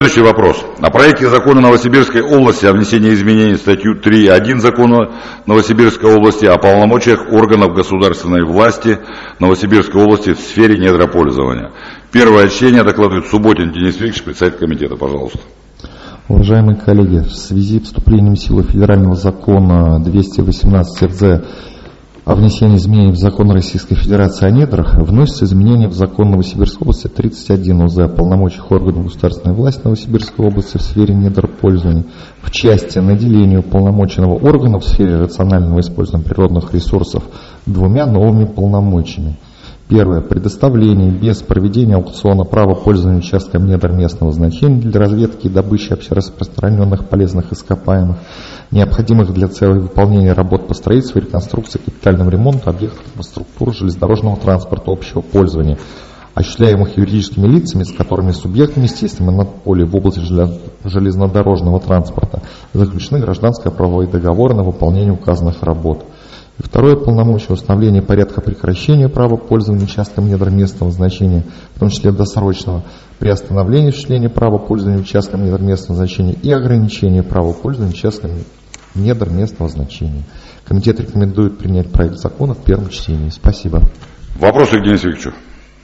Следующий вопрос. О проекте закона Новосибирской области о внесении изменений в статью 3.1 закона Новосибирской области о полномочиях органов государственной власти Новосибирской области в сфере недропользования. Первое чтение докладывает Субботин Денис Викторович, председатель комитета. Пожалуйста. Уважаемые коллеги, в связи с вступлением в силу федерального закона 218 РЗ о внесении изменений в закон Российской Федерации о недрах вносятся изменения в закон Новосибирской области 31 УЗ о полномочиях органов государственной власти Новосибирской области в сфере недропользования в части наделения уполномоченного органа в сфере рационального использования природных ресурсов двумя новыми полномочиями. Первое. Предоставление без проведения аукциона права пользования участком недр местного значения для разведки и добычи общераспространенных полезных ископаемых, необходимых для целей выполнения работ по строительству, реконструкции, капитальному ремонту объектов инфраструктуры железнодорожного транспорта общего пользования, осуществляемых юридическими лицами, с которыми субъектами естественного монополии в области железнодорожного транспорта заключены гражданско-правовые договоры на выполнение указанных работ. И второе полномочие — установление порядка прекращения права пользования участком недр местного значения, в том числе досрочного, приостановления осуществления права пользования участком недр местного значения и ограничения права пользования участком недр местного значения. Комитет рекомендует принять проект закона в первом чтении. Спасибо. Вопросы к Денису Викторовичу.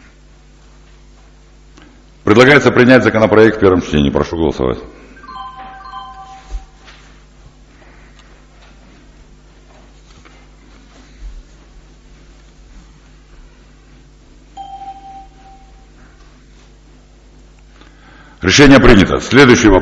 Предлагается принять законопроект в первом чтении. Прошу голосовать. Решение принято. Следующий вопрос.